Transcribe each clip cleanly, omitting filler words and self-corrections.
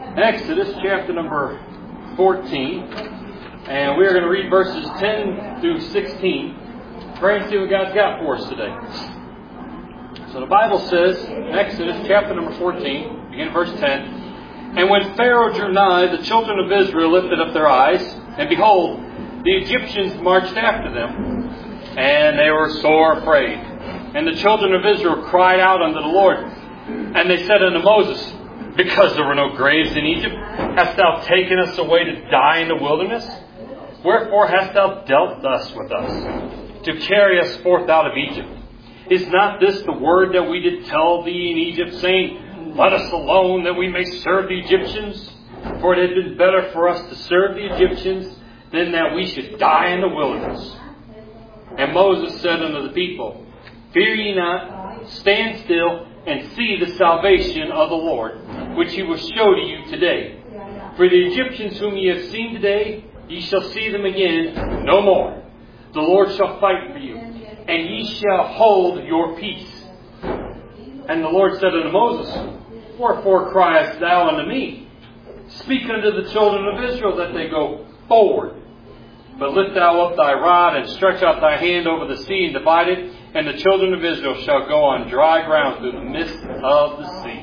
Exodus chapter number 14, and we're going to read verses 10 through 16. Pray and see what God's got for us today. So the Bible says, in Exodus chapter number 14, begin verse 10, "And when Pharaoh drew nigh, the children of Israel lifted up their eyes, and behold, the Egyptians marched after them, and they were sore afraid. And the children of Israel cried out unto the Lord, and they said unto Moses, Because there were no graves in Egypt, hast thou taken us away to die in the wilderness? Wherefore hast thou dealt thus with us, to carry us forth out of Egypt? Is not this the word that we did tell thee in Egypt, saying, Let us alone, that we may serve the Egyptians? For it had been better for us to serve the Egyptians than that we should die in the wilderness. And Moses said unto the people, Fear ye not, stand still, and see the salvation of the Lord, which He will show to you today. For the Egyptians whom ye have seen today, ye shall see them again no more. The Lord shall fight for you, and ye shall hold your peace. And the Lord said unto Moses, Wherefore criest thou unto me? Speak unto the children of Israel that they go forward. But lift thou up thy rod, and stretch out thy hand over the sea, and divide it, and the children of Israel shall go on dry ground through the midst of the sea."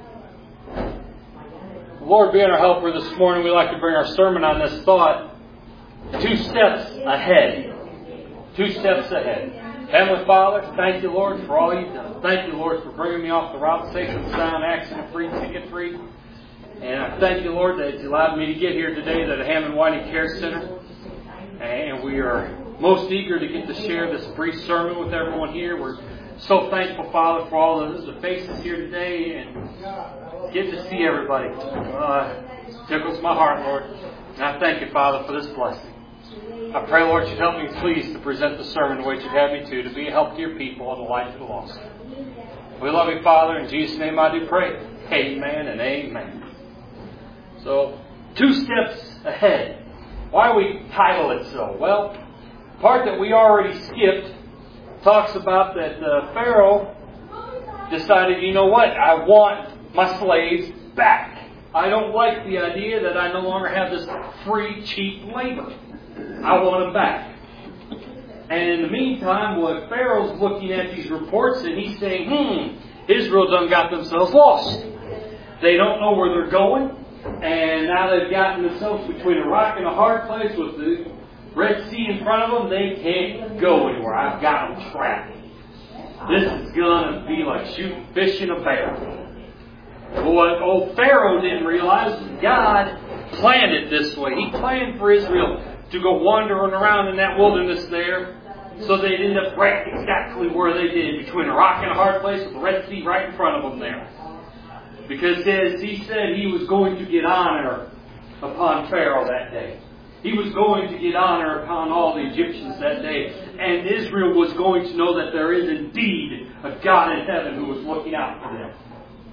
Lord, being our helper this morning, we'd like to bring our sermon on this thought 2 steps ahead. 2 steps ahead. Heavenly Father, thank you, Lord, for all you've done. Thank you, Lord, for bringing me off the route safe and sound, accident-free, ticket-free. And I thank you, Lord, that you allowed me to get here today to the Hammond Whiting Care Center. And we are most eager to get to share this brief sermon with everyone here. We're so thankful, Father, for all of the faces here today and get to see everybody. It tickles my heart, Lord. And I thank you, Father, for this blessing. I pray, Lord, you'd help me, please, to present the sermon the way you'd have me to be a help to your people and the life of the lost. We love you, Father. In Jesus' name I do pray. Amen and amen. So, 2 steps ahead. Why we title it so? Well, the part that we already skipped talks about that Pharaoh decided, you know what, I want my slaves back. I don't like the idea that I no longer have this free, cheap labor. I want them back. And in the meantime, Pharaoh's looking at these reports and he's saying, Israel done got themselves lost. They don't know where they're going. And now they've gotten themselves between a rock and a hard place with the Red Sea in front of them. They can't go anywhere. I've got them trapped. This is going to be like shooting fish in a barrel. But what old Pharaoh didn't realize is God planned it this way. He planned for Israel to go wandering around in that wilderness there so they'd end up right exactly where they did, between a rock and a hard place with the Red Sea right in front of them there. Because as he said, he was going to get honor upon Pharaoh that day. He was going to get honor upon all the Egyptians that day. And Israel was going to know that there is indeed a God in heaven who was looking out for them.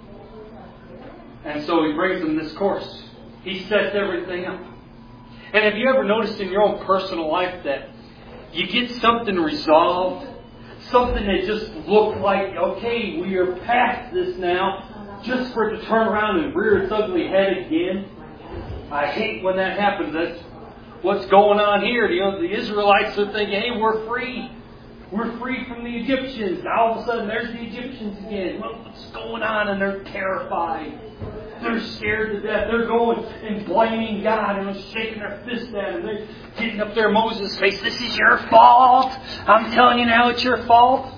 And so he brings them this course. He sets everything up. And have you ever noticed in your own personal life that you get something resolved? Something that just looked like, okay, we are past this now. Just for it to turn around and rear its ugly head again. I hate when that happens. That's what's going on here. The Israelites are thinking, hey, we're free. We're free from the Egyptians. Now all of a sudden, there's the Egyptians again. What's going on? And they're terrified. They're scared to death. They're going and blaming God and shaking their fist at Him. They're getting up there Moses' face. This is your fault. I'm telling you now it's your fault.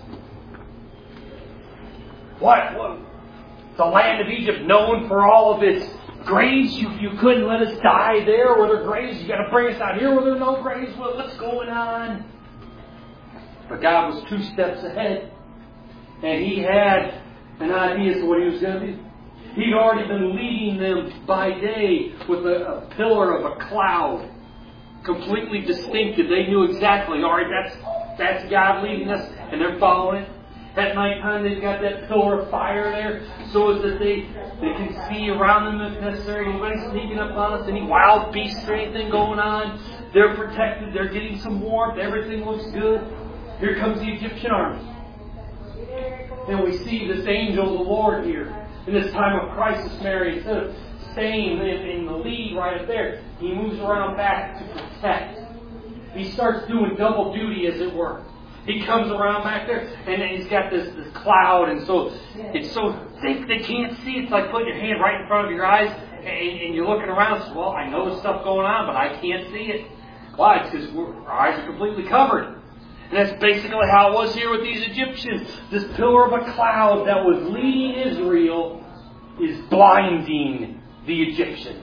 What? The land of Egypt, known for all of its graves. You couldn't let us die there where there are graves. You got to bring us out here where there are no graves. Well, what's going on? But God was 2 steps ahead. And He had an idea as to what He was going to do. He'd already been leading them by day with a pillar of a cloud. Completely distinctive. They knew exactly, all right, that's God leading us. And they're following it. At nighttime, they've got that pillar of fire there so that they can see around them if necessary. Anybody sneaking up on us, any wild beasts or anything going on. They're protected. They're getting some warmth. Everything looks good. Here comes the Egyptian army. And we see this angel of the Lord here In this time of crisis, Mary, instead of staying in the lead right up there, he moves around back to protect. He starts doing double duty, as it were. He comes around back there, and he's got this cloud, and so it's so thick they can't see. It's like putting your hand right in front of your eyes, and you're looking around. So, well, I know there's stuff going on, but I can't see it. Why? It's because our eyes are completely covered. And that's basically how it was here with these Egyptians. This pillar of a cloud that was leading Israel is blinding the Egyptians.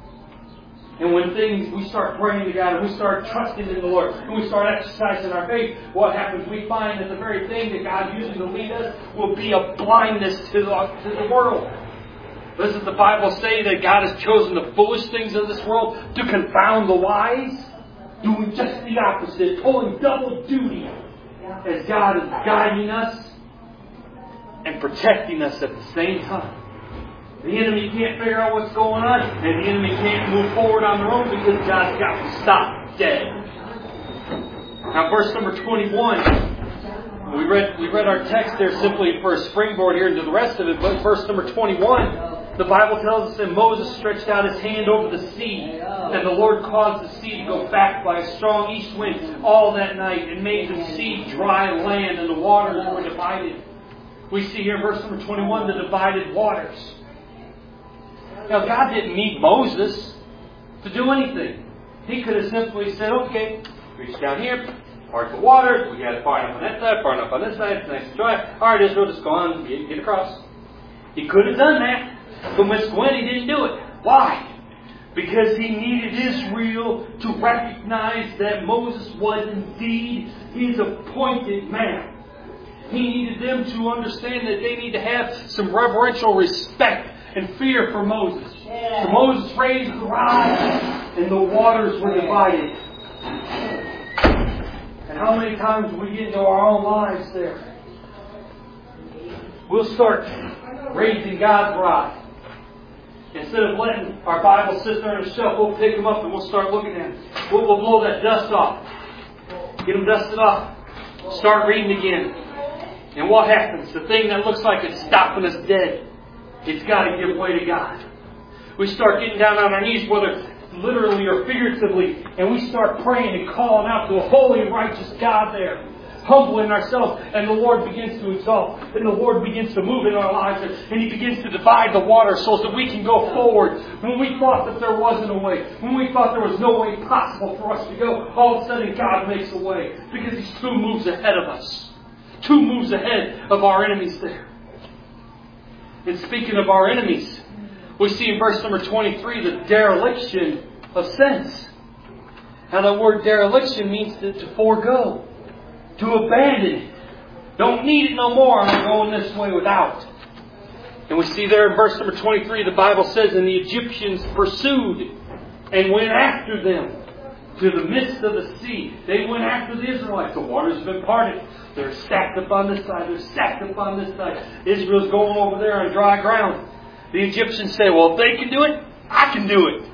And when we start praying to God and we start trusting in the Lord and we start exercising our faith, what happens? We find that the very thing that God's using to lead us will be a blindness to the world. Doesn't the Bible say that God has chosen the foolish things of this world to confound the wise? Doing just the opposite, pulling double duty as God is guiding us and protecting us at the same time. The enemy can't figure out what's going on, and the enemy can't move forward on their own because God's got to stop dead. Now, verse number 21, we read our text there simply for a springboard here into the rest of it, but verse number 21, the Bible tells us that Moses stretched out his hand over the sea, and the Lord caused the sea to go back by a strong east wind all that night, and made the sea dry land, and the waters were divided. We see here in verse number 21 the divided waters. Now, God didn't need Moses to do anything. He could have simply said, okay, reach down here, part the waters, we got it far enough on that side, far enoug up on this side, it's nice and dry. All right, Israel, just go on, get across. He could have done that, but when he didn't do it. Why? Because he needed Israel to recognize that Moses was indeed his appointed man. He needed them to understand that they need to have some reverential respect and fear for Moses. So Moses raised the rod, and the waters were divided. And how many times we get into our own lives there? We'll start raising God's rod. Instead of letting our Bible sit there on the shelf, we'll pick them up and we'll start looking at them. We'll blow that dust off. Get them dusted off. Start reading again. And what happens? The thing that looks like it's stopping us dead, it's got to give way to God. We start getting down on our knees, whether literally or figuratively, and we start praying and calling out to a holy and righteous God there. Humbling ourselves, and the Lord begins to exalt, and the Lord begins to move in our lives, and He begins to divide the water so that we can go forward. When we thought that there wasn't a way, when we thought there was no way possible for us to go, all of a sudden God makes a way, because He's 2 moves ahead of us. 2 moves ahead of our enemies there. And speaking of our enemies, we see in verse number 23 the dereliction of sense. Now the word dereliction means to forego. To abandon it. Don't need it no more. I'm going this way without. And we see there in verse number 23, the Bible says, and the Egyptians pursued and went after them to the midst of the sea. They went after the Israelites. The waters have been parted. They're stacked up on this side. They're stacked up on this side. Israel's going over there on dry ground. The Egyptians say, well, if they can do it, I can do it.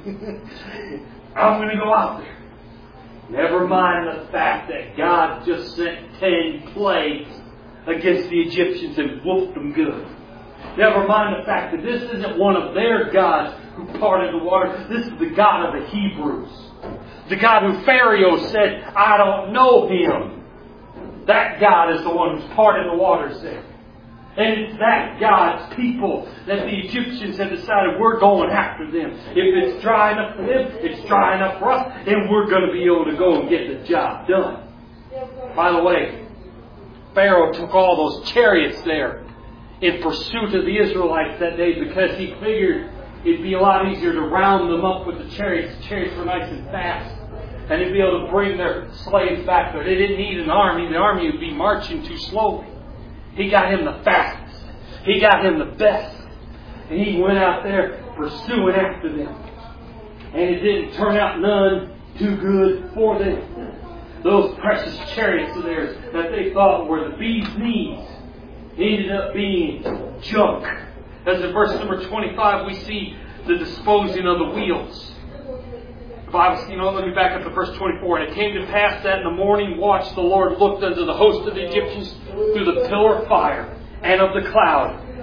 I'm going to go out there. Never mind the fact that God just sent 10 plagues against the Egyptians and whooped them good. Never mind the fact that this isn't one of their gods who parted the water. This is the God of the Hebrews. The God who Pharaoh said, I don't know him. That God is the one who's parted the waters there. And it's that God's people that the Egyptians have decided we're going after them. If it's dry enough for them, it's dry enough for us, and we're going to be able to go and get the job done. By the way, Pharaoh took all those chariots there in pursuit of the Israelites that day because he figured it'd be a lot easier to round them up with the chariots. The chariots were nice and fast. And he'd be able to bring their slaves back there. They didn't need an army. The army would be marching too slowly. He got him the fastest. He got him the best. And he went out there pursuing after them. And it didn't turn out none too good for them. Those precious chariots of theirs that they thought were the bee's knees ended up being junk. As in verse number 25 we see the disposing of the wheels. The Bible, let me back up to verse 24. And it came to pass that in the morning watch the Lord looked unto the host of the Egyptians through the pillar of fire and of the cloud,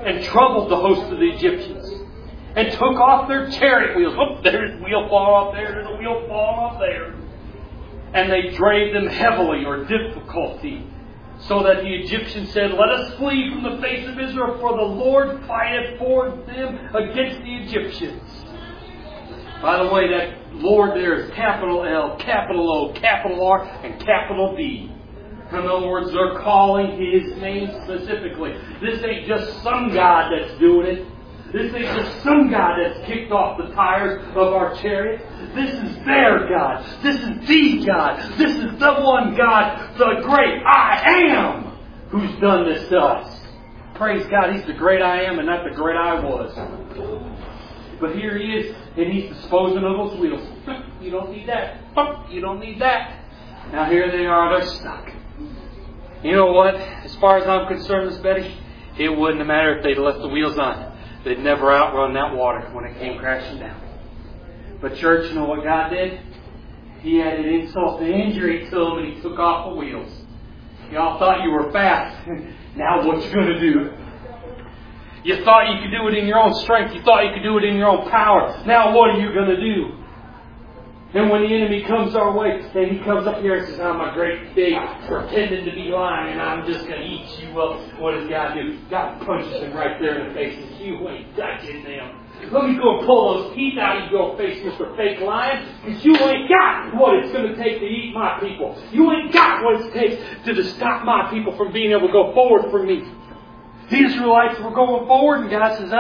and troubled the host of the Egyptians, and took off their chariot wheels. Oh, there's a wheel falling off there. There's a wheel falling off there. And they drave them heavily, or difficulty, so that the Egyptians said, "Let us flee from the face of Israel, for the Lord fighteth for them against the Egyptians." By the way, that Lord there is capital L, capital O, capital R, and capital D. In other words, they're calling His name specifically. This ain't just some God that's doing it. This ain't just some God that's kicked off the tires of our chariot. This is their God. This is the God. This is the one God, the great I Am, who's done this to us. Praise God, He's the great I Am and not the great I was. But here He is, and He's disposing of those wheels. You don't need that. You don't need that. Now here they are, they're stuck. You know what? As far as I'm concerned, Miss Betty, it wouldn't have mattered if they'd left the wheels on. They'd never outrun that water when it came crashing down. But church, you know what God did? He added insult to injury to them, and He took off the wheels. Y'all thought you were fast. Now what you going to do? You thought you could do it in your own strength. You thought you could do it in your own power. Now what are you going to do? And when the enemy comes our way, and he comes up here and says, "I'm a great big pretending to be lying, and I'm just going to eat you up." What does God do? God punches him right there in the face and says, "You ain't touching them. Let me go pull those teeth out of your face, Mr. Fake Lion, because you ain't got what it's going to take to eat my people. You ain't got what it takes to stop my people from being able to go forward from me." The Israelites were going forward, and God says,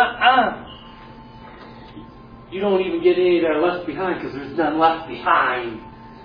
You don't even get any that are left behind, because there's none left behind.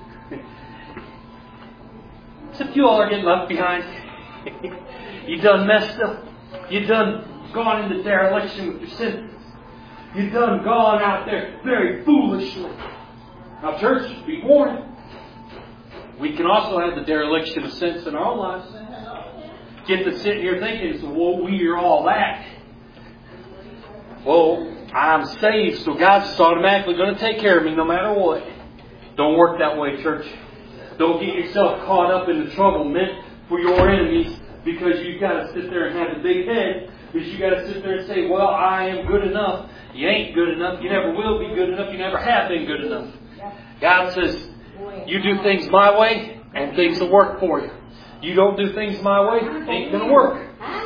Except you all are getting left behind. You done messed up. You done gone into dereliction with your sins. You done gone out there very foolishly. Now, church, be warned. We can also have the dereliction of sense in our own lives. Get to sitting here thinking, "Well, we are all that. Well, I'm saved, so God's just automatically going to take care of me no matter what." Don't work that way, church. Don't get yourself caught up in the trouble meant for your enemies, because you've got to sit there and have a big head. Because you've got to sit there and say, "Well, I am good enough." You ain't good enough. You never will be good enough. You never have been good enough. God says, "You do things my way, and things will work for you. You don't do things my way, it ain't going to work."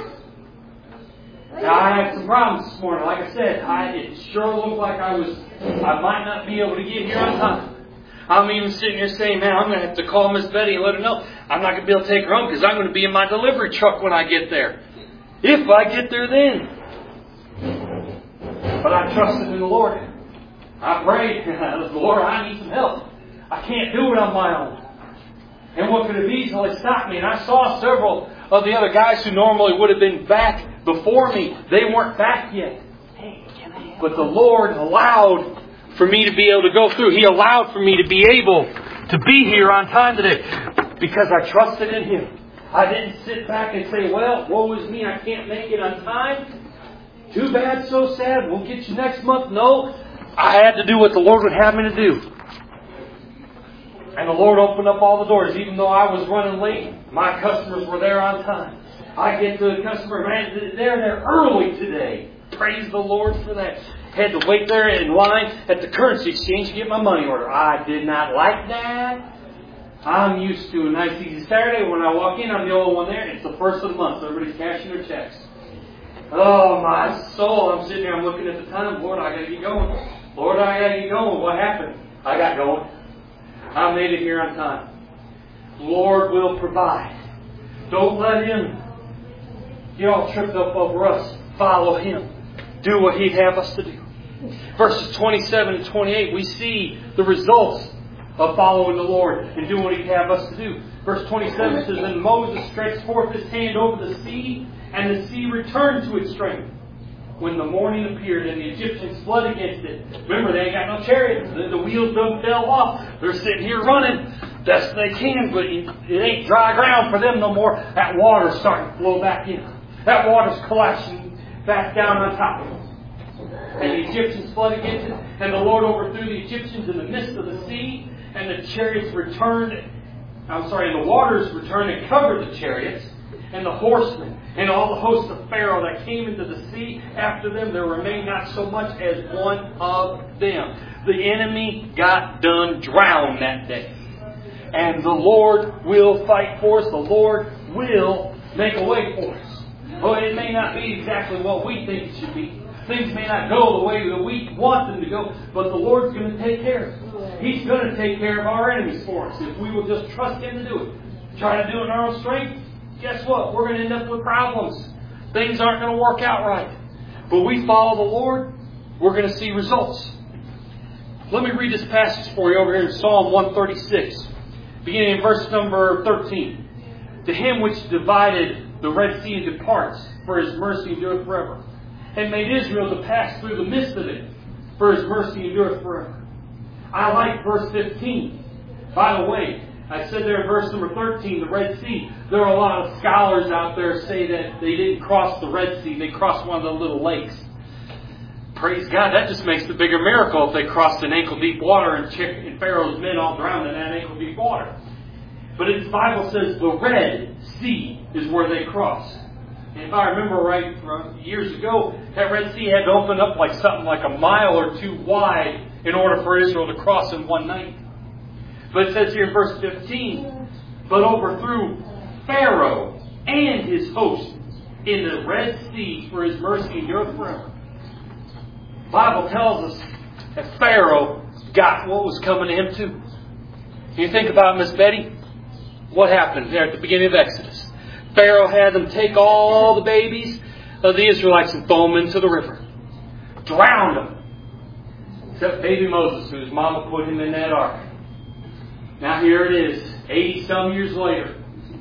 Now, I had some problems this morning. Like I said, it sure looked like I might not be able to get here on time. I'm even sitting here saying, "Man, I'm going to have to call Miss Betty and let her know I'm not going to be able to take her home, because I'm going to be in my delivery truck when I get there. If I get there then." But I trusted in the Lord. I prayed, "Lord, I need some help. I can't do it on my own." And what could have easily stopped me? And I saw several of the other guys who normally would have been back before me. They weren't back yet. But the Lord allowed for me to be able to go through. He allowed for me to be able to be here on time today, because I trusted in Him. I didn't sit back and say, "Well, woe is me, I can't make it on time. Too bad, so sad. We'll get you next month." No, I had to do what the Lord would have me to do. And the Lord opened up all the doors. Even though I was running late, my customers were there on time. I get to the customer, "Man, they're there early today." Praise the Lord for that. Had to wait there in line at the currency exchange to get my money order. I did not like that. I'm used to a nice easy Saturday. When I walk in, I'm the only one there. It's the first of the month. So everybody's cashing their checks. Oh, my soul. I'm sitting there, I'm looking at the time. "Lord, I got to get going. Lord, I got to get going." What happened? I got going. I made it here on time. Lord will provide. Don't let Him get all tripped up over us. Follow Him. Do what He'd have us to do. Verses 27 and 28, we see the results of following the Lord and doing what He'd have us to do. Verse 27 says, "And Moses stretched forth his hand over the sea, and the sea returned to its strength. When the morning appeared, and the Egyptians fled against it." Remember, they ain't got no chariots. The wheels done fell off. They're sitting here running best they can, but it ain't dry ground for them no more. That water's starting to flow back in. That water's collapsing back down on top of them. And the Egyptians fled against it, and the Lord overthrew the Egyptians in the midst of the sea, and the chariots returned. And the waters returned and covered the chariots, and the horsemen, and all the hosts of Pharaoh that came into the sea after them, there remained not so much as one of them. The enemy got done drowned that day. And the Lord will fight for us. The Lord will make a way for us. Well, it may not be exactly what we think it should be. Things may not go the way that we want them to go, but the Lord's going to take care of it. He's going to take care of our enemies for us if we will just trust Him to do it. Try to do it in our own strength, guess what? We're going to end up with problems. Things aren't going to work out right. But we follow the Lord, we're going to see results. Let me read this passage for you over here in Psalm 136, beginning in verse number 13. To Him which divided the Red Sea and departs, for His mercy endureth forever. And made Israel to pass through the midst of it, for His mercy endureth forever. I like verse 15. By the way, I said there in verse number 13, the Red Sea. There are a lot of scholars out there say that they didn't cross the Red Sea. They crossed one of the little lakes. Praise God, that just makes the bigger miracle if they crossed an ankle-deep water and Pharaoh's men all drowned in that ankle-deep water. But the Bible says the Red Sea is where they crossed. And if I remember right, from years ago, that Red Sea had to open up like something like a mile or two wide in order for Israel to cross in one night. But it says here in verse 15, but overthrew Pharaoh and his host in the Red Sea, for His mercy endureth forever. The Bible tells us that Pharaoh got what was coming to him too. You think about it, Miss Betty? What happened there at the beginning of Exodus? Pharaoh had them take all the babies of the Israelites and throw them into the river. Drowned them. Except baby Moses, whose mama put him in that ark. Now here it is, 80-some years later.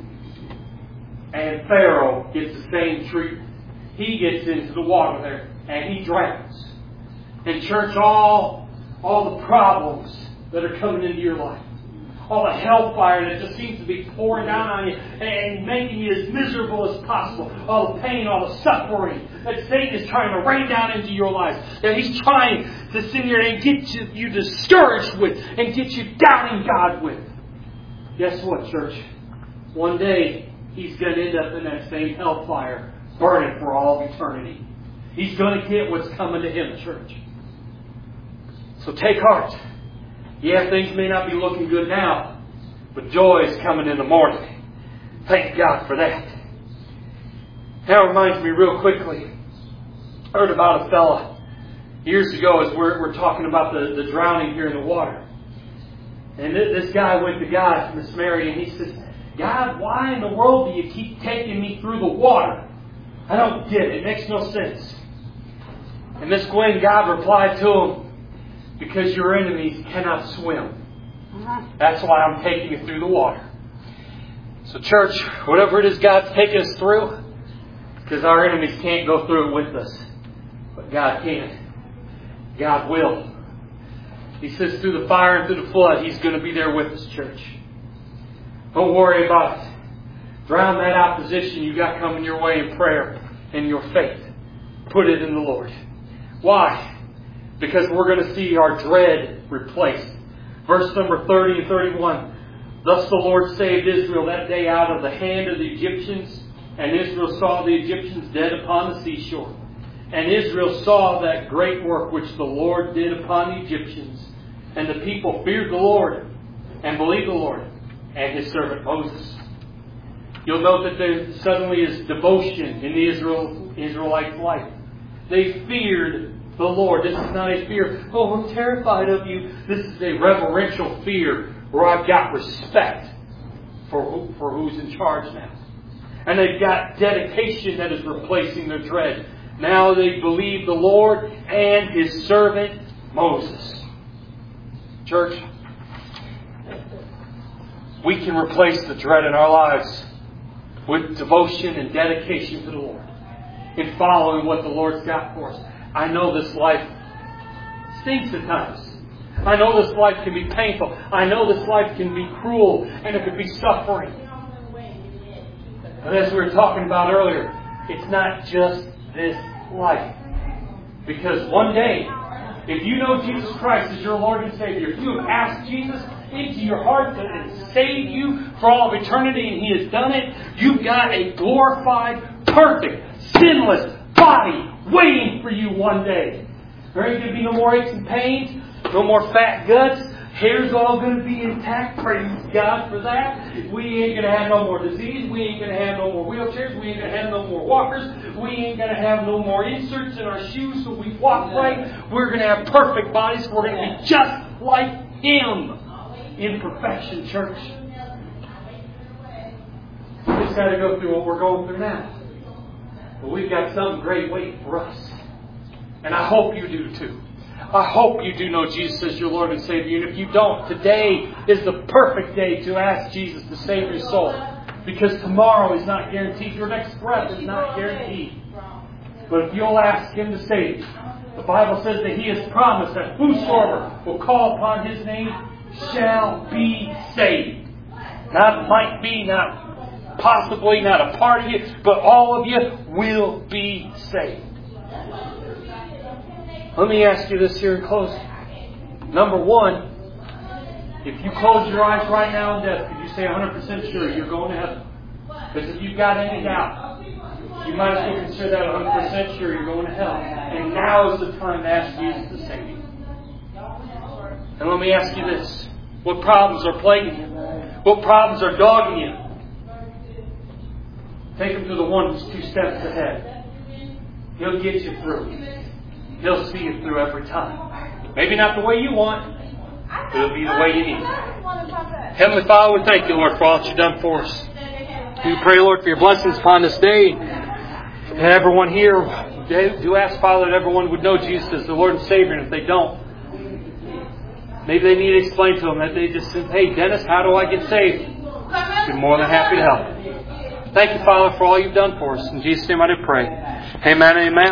And Pharaoh gets the same treatment. He gets into the water there and he drowns. And church, all the problems that are coming into your life, all the hellfire that just seems to be pouring down on you and making you as miserable as possible, all the pain, all the suffering that Satan is trying to rain down into your life, that he's trying to sit here and get you discouraged with and get you doubting God with. Guess what, church? One day he's going to end up in that same hellfire, burning for all of eternity. He's going to get what's coming to him, church. So take heart. Yeah, things may not be looking good now, but joy is coming in the morning. Thank God for that. That reminds me real quickly. I heard about a fella years ago as we're talking about the drowning here in the water. And this guy went to God, Miss Mary, and he says, God, why in the world do you keep taking me through the water? I don't get it. It makes no sense. And Miss Gwen, God replied to him, because your enemies cannot swim. That's why I'm taking you through the water. So church, whatever it is God's taking us through, because our enemies can't go through it with us. But God can. God will. He says through the fire and through the flood, He's going to be there with us, church. Don't worry about it. Drown that opposition you got coming your way in prayer and your faith. Put it in the Lord. Why? Because we're going to see our dread replaced. Verse number 30 and 31. Thus the Lord saved Israel that day out of the hand of the Egyptians. And Israel saw the Egyptians dead upon the seashore. And Israel saw that great work which the Lord did upon the Egyptians. And the people feared the Lord and believed the Lord and His servant Moses. You'll note that there suddenly is devotion in the Israelites' life. They feared the Lord. This is not a fear, oh, I'm terrified of you. This is a reverential fear where I've got respect for who's in charge now. And they've got dedication that is replacing their dread. Now they believe the Lord and His servant Moses. Church, we can replace the dread in our lives with devotion and dedication to the Lord in following what the Lord's got for us. I know this life stinks at times. I know this life can be painful. I know this life can be cruel and it can be suffering. But as we were talking about earlier, it's not just this life. Because one day If you know Jesus Christ as your Lord and Savior, if you have asked Jesus into your heart to save you for all of eternity and He has done it, you've got a glorified, perfect, sinless body waiting for you one day. There ain't going to be no more aches and pains, no more fat guts. Hair's all going to be intact. Praise God for that. We ain't going to have no more disease. We ain't going to have no more wheelchairs. We ain't going to have no more walkers. We ain't going to have no more inserts in our shoes so we walk right. We're going to have perfect bodies. We're going to be just like Him in perfection, church. We just got to go through what we're going through now. But we've got something great waiting for us. And I hope you do too. I hope you do know Jesus as your Lord and Savior. And if you don't, today is the perfect day to ask Jesus to save your soul. Because tomorrow is not guaranteed. Your next breath is not guaranteed. But if you'll ask Him to save you, the Bible says that He has promised that whosoever will call upon His name shall be saved. Not might be, not possibly, not a part of you, but all of you will be saved. Let me ask you this here in closing. Number one, if you close your eyes right now in death, could you say 100% sure you're going to heaven? Because if you've got any doubt, you might as well consider that 100% sure you're going to hell. And now is the time to ask Jesus to save you. And let me ask you this. What problems are plaguing you? What problems are dogging you? Take them to the one who's 2 steps ahead. He'll get you through. He'll see you through every time. Maybe not the way you want, but it'll be the way you need. Heavenly Father, we thank you, Lord, for all that you've done for us. We pray, Lord, for your blessings upon this day. And everyone here, do ask, Father, that everyone would know Jesus as the Lord and Savior. And if they don't, maybe they need to explain to them that they just said, hey, Dennis, how do I get saved? We'd be more than happy to help. Thank you, Father, for all you've done for us. In Jesus' name I do pray. Amen, amen.